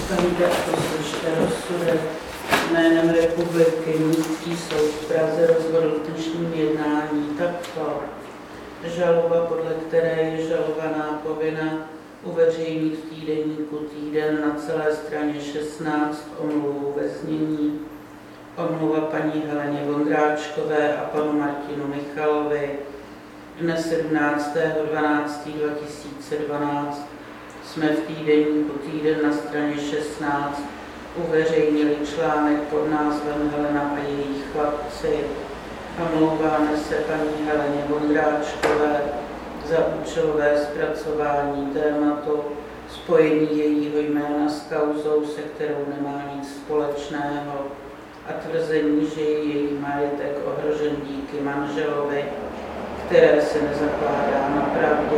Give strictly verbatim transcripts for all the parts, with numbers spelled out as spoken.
Paní poslyšte rozsudek. Jménem republiky Městský soud v Praze rozhodl v dnešním jednání takto. Žaloba, podle které je žalovaná povinna uveřejnit v týdeníku Týden na celé straně šestnáct omluvu ve znění. Omluva paní Heleně Vondráčkové a panu Martinu Michalovi dne sedmnáctého dvanáctého dva tisíce dvanáct jsme v týdeníku Týden na straně šestnáct uveřejnili článek pod názvem Helena a její chlapci. Omlouváme se paní Heleně Vondráčkové za účelové zpracování tématu, spojení jejího jména s kauzou, se kterou nemá nic společného, a tvrzení, že je její majetek ohrožen díky manželovi, které se nezakládá na pravdě.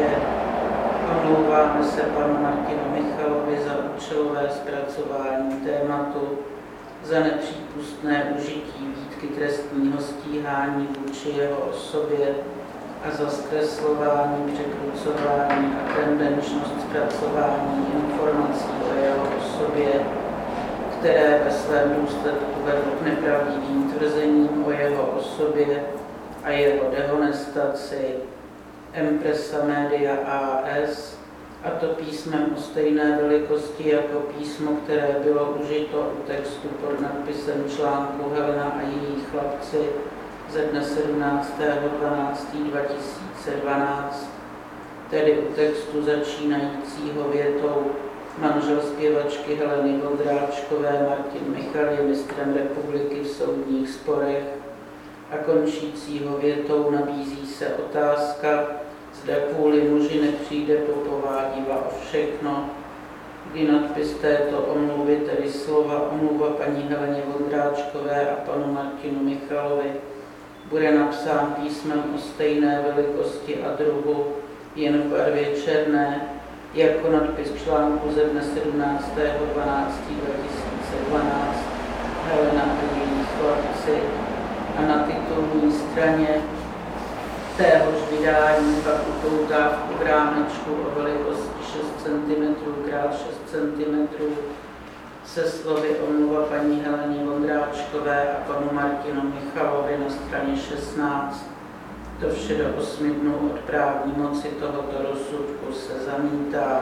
Omlouváme se panu Martinu Michalovi za účelové zpracování tématu, za nepřípustné užití výtky trestního stíhání vůči jeho osobě a za zkreslování, překrucování a tendenčnost zpracování informací o jeho osobě, které ve svém důsledku vedlo k nepravdivým tvrzením o jeho osobě a jeho dehonestaci. Empresa Media A S, a to písmem o stejné velikosti jako písmo, které bylo užito u textu pod nadpisem článku Helena a její chlapci ze dne sedmnáctého dvanáctého dva tisíce dvanáct, tedy u textu začínajícího větou manžel zpěvačky Heleny Vondráčkové Martin Michal je mistrem republiky v soudních sporech a končícího větou nabízí se otázka, zda kvůli muži nepřijde popová diva o všechno, kdy nadpis této omluvy, tedy slova omluva paní Heleně Vondráčkové a panu Martinu Michalovi, bude napsán písmem o stejné velikosti a druhu, jen v barvě černé, jako nadpis článku ze dne sedmnáctého dvanáctého dva tisíce dvanáct Helena a její chlapci, a na titulní straně téhož vydání pak upoutávku v rámečku o velikosti šest centimetrů krát šest centimetrů se slovy omluva paní Heleně Vondráčkové a panu Martinu Michalovi na straně šestnáct. To vše do osmi dnů od právní moci tohoto rozsudku se zamítá.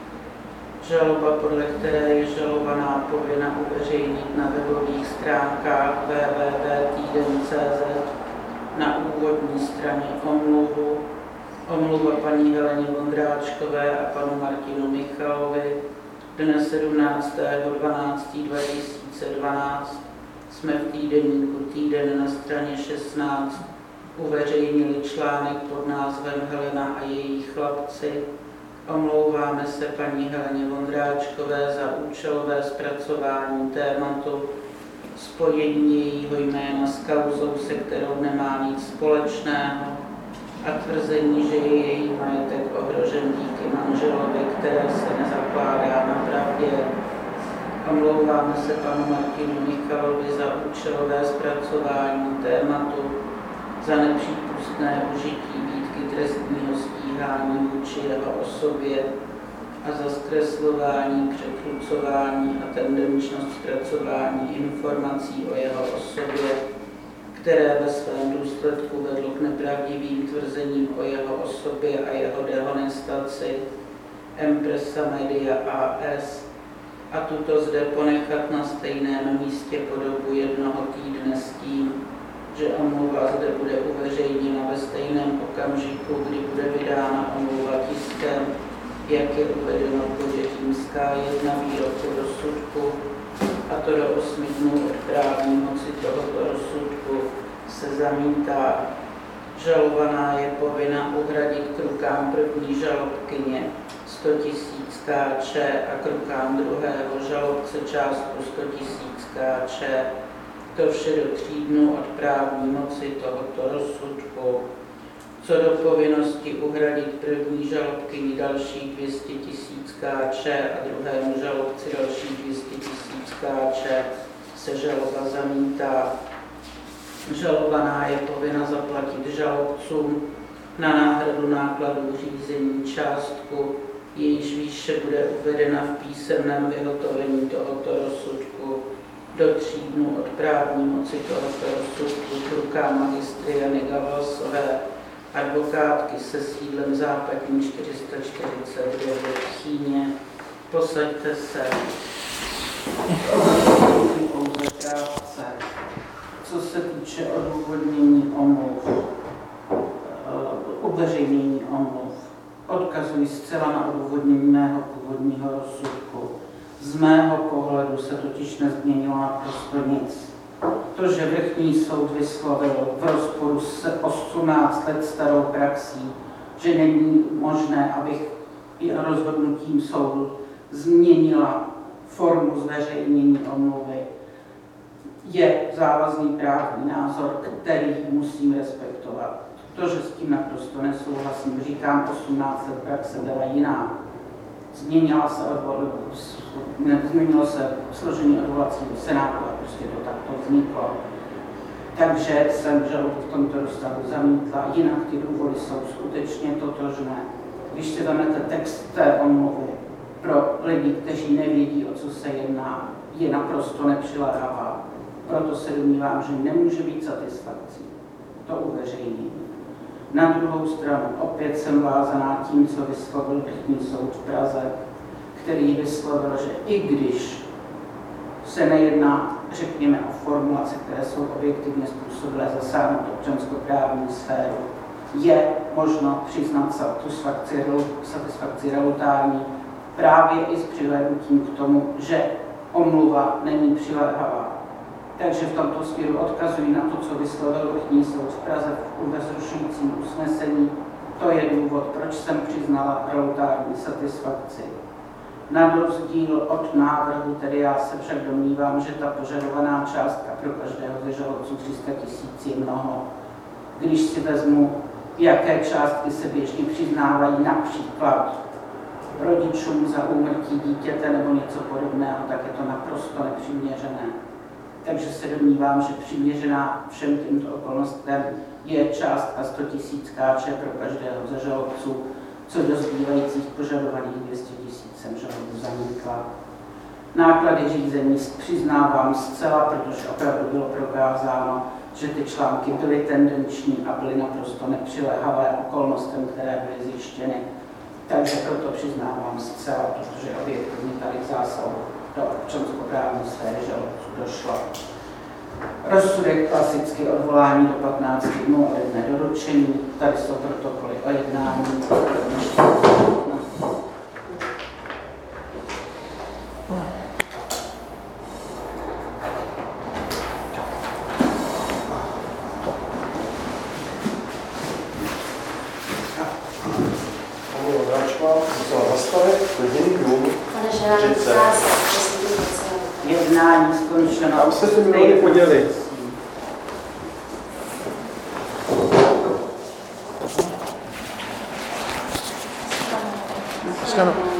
Žaloba, podle které je žalovaná povinna uveřejnit na webových stránkách w w w tečka týden tečka c z na úvodní straně omluvu. Omluva paní Heleně Vondráčkové a panu Martinu Michalovi dne sedmnáctého dvanáctého dva tisíce dvanáct jsme v týdeníku Týden na straně šestnáct uveřejnili článek pod názvem Helena a její chlapci. Omlouváme se paní Heleně Vondráčkové za účelové zpracování tématu, spojení jejího jména s kauzou, se kterou nemá nic společného, a tvrzení, že je její majetek ohrožen díky manželovi, které se nezakládá na pravdě. Omlouváme se panu Martinu Michalovi za účelové zpracování tématu, za nepřípustné užití výtky trestního stíhání vůči jeho osobě a za zkreslování, překrucování a tendenčnost zpracování informací o jeho osobě, které ve svém důsledku vedlo k nepravdivým tvrzením o jeho osobě a jeho dehonestaci. Empresa Media A S, a tuto zde ponechat na stejném místě po dobu jednoho týdne s tím, že omluva zde bude uveřejněna ve stejném okamžiku, kdy bude vydána omluva tiskem, jak je uvedeno v bodě Římská jedna výroku rozsudku, a to do osmi dnů od právní moci tohoto rozsudku se zamítá. Žalovaná je povinna uhradit k rukám první žalobkyně sto tisíc Kč a k rukám druhého žalobce částku sto tisíc Kč. To vše do tří dnů od právní moci tohoto rozsudku. Co do povinnosti uhradit první žalobkyni dalších dvě stě tisíc Kč a druhému žalobci dalších dvě stě tisíc Kč, se žaloba zamítá. Žalovaná je povinna zaplatit žalobcům na náhradu nákladů řízení částku jejíž výše bude uvedena v písemném vyhotovení tohoto rozsudku do tří dnů od právní moci tohoto rozsudku v rukách magistry Jany Gavlasové, advokátky se sídlem Západní čtyři sta čtyřicet devět v Chýně. Posaďte se. Pouze krátce. Co se týče odůvodnění omluv, uveřejnění omluv, odkazuji zcela na odůvodnění mého původního rozsudku. Z mého pohledu se totiž nezměnilo naprosto nic. To, že vrchní soud vyslovil v rozporu s osmnáct let starou praxí, že není možné, abych i rozhodnutím soudu změnila formu zveřejnění omluvy, je závazný právní názor, který musím respektovat. To, že s tím naprosto nesouhlasím, říkám, osmnáct let praxe byla jiná. Změnila se odvol, změnilo se složení odvolacího senátu a prostě to takto vzniklo. Takže jsem žalobu v tomto rozstavu zamítla, jinak ty důvody jsou skutečně totožné. Když si vezmete text té omluvy, pro lidi, kteří nevědí, o co se jedná, je naprosto nepřiléhavá. Proto se domnívám, že nemůže být satisfakcí to uveřejnění. Na druhou stranu opět jsem vázaná tím, co vyslovil vrchní soud v Praze, který vyslovil, že i když se nejedná, řekněme, o formulace, které jsou objektivně způsobilé zasáhnout občanskoprávní sféru, je možno přiznat satisfakci, satisfakci relutární právě i s přihlédnutím k tomu, že omluva není přiléhavá. Takže v tomto směru odkazuji na to, co vyslovil vrchní soud v Praze ve zrušujícím usnesení. To je důvod, proč jsem přiznala relutární satisfakci. Na rozdíl od návrhu, tedy já se však domnívám, že ta požadovaná částka pro každého ze žalobců tři sta tisíc je mnoho. Když si vezmu, jaké částky se běžně přiznávají například rodičům za úmrtí dítěte nebo něco podobného, tak je to naprosto nepřiměřené. Takže se domnívám, že přiměřená všem těmto okolnostem je částka sto tisíc káče pro každého ze žalobců, co do zbývajících požadovaných dvě stě tisíc jsem žalobu zamítla. Náklady řízení přiznávám zcela, protože opravdu bylo prokázáno, že ty články byly tendenční a byly naprosto nepřiléhavé okolnostem, které byly zjištěny. Takže proto přiznávám zcela, protože objektivně tady k zásahu do občanskoprávní sféry žalobců došlo. Rozsudek klasicky odvolání do patnácti dnů a jedné doručení. Tady jsou protokoly o jednání. Jednání skončeno. Tam se si měli podělit. Ano.